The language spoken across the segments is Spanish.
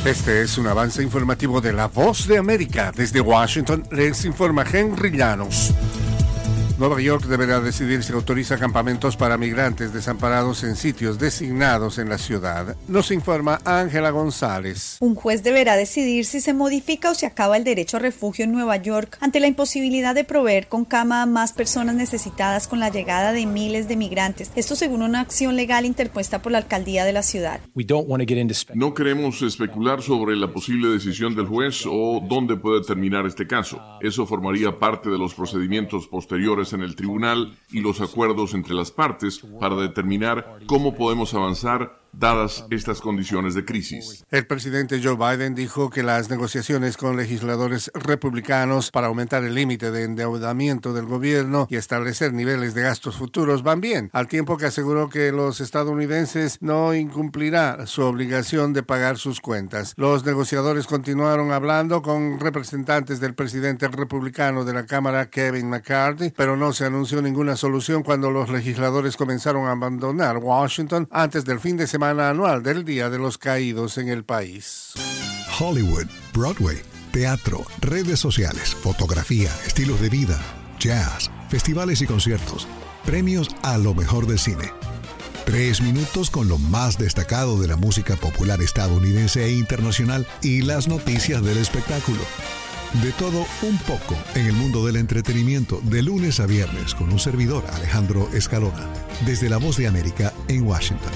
Este es un avance informativo de La Voz de América. Desde Washington les informa Henry Llanos. Nueva York deberá decidir si autoriza campamentos para migrantes desamparados en sitios designados en la ciudad. Nos informa Ángela González. Un juez deberá decidir si se modifica o se acaba el derecho a refugio en Nueva York ante la imposibilidad de proveer con cama a más personas necesitadas con la llegada de miles de migrantes. Esto según una acción legal interpuesta por la alcaldía de la ciudad. No queremos especular sobre la posible decisión del juez o dónde puede terminar este caso. Eso formaría parte de los procedimientos posteriores en el tribunal y los acuerdos entre las partes para determinar cómo podemos avanzar dadas estas condiciones de crisis. El presidente Joe Biden dijo que las negociaciones con legisladores republicanos para aumentar el límite de endeudamiento del gobierno y establecer niveles de gastos futuros van bien, al tiempo que aseguró que los estadounidenses no incumplirán su obligación de pagar sus cuentas. Los negociadores continuaron hablando con representantes del presidente republicano de la Cámara, Kevin McCarthy, pero no se anunció ninguna solución cuando los legisladores comenzaron a abandonar Washington antes del fin de semana anual del Día de los Caídos en el país. Hollywood, Broadway, teatro, redes sociales, fotografía, estilos de vida, jazz, festivales y conciertos, premios a lo mejor del cine. 3 minutos con lo más destacado de la música popular estadounidense e internacional y las noticias del espectáculo. De todo un poco en el mundo del entretenimiento de lunes a viernes con un servidor, Alejandro Escalona, desde La Voz de América en Washington.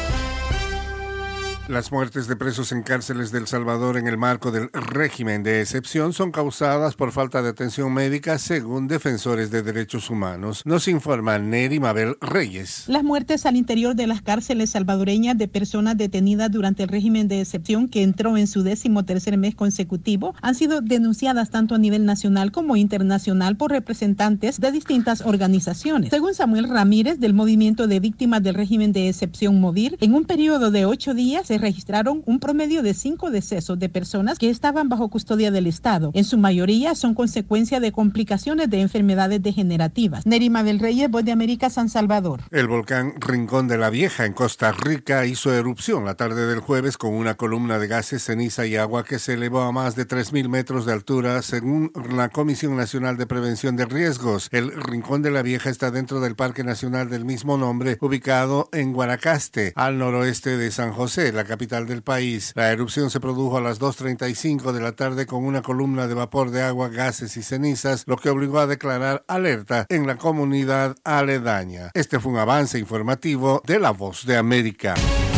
Las muertes de presos en cárceles de El Salvador en el marco del régimen de excepción son causadas por falta de atención médica, según defensores de derechos humanos. Nos informa Neri Mabel Reyes. Las muertes al interior de las cárceles salvadoreñas de personas detenidas durante el régimen de excepción, que entró en su 13º mes consecutivo, han sido denunciadas tanto a nivel nacional como internacional por representantes de distintas organizaciones. Según Samuel Ramírez, del Movimiento de Víctimas del Régimen de Excepción MOVIR, en un periodo de 8 días se registraron un promedio de 5 decesos de personas que estaban bajo custodia del Estado. En su mayoría son consecuencia de complicaciones de enfermedades degenerativas. Nerima del Reyes, Voz de América, San Salvador. El volcán Rincón de la Vieja en Costa Rica hizo erupción la tarde del jueves con una columna de gases, ceniza y agua que se elevó a más de 3.000 metros de altura, según la Comisión Nacional de Prevención de Riesgos. El Rincón de la Vieja está dentro del Parque Nacional del mismo nombre, ubicado en Guanacaste, al noroeste de San José, la capital del país. La erupción se produjo a las 2:35 de la tarde con una columna de vapor de agua, gases y cenizas, lo que obligó a declarar alerta en la comunidad aledaña. Este fue un avance informativo de La Voz de América.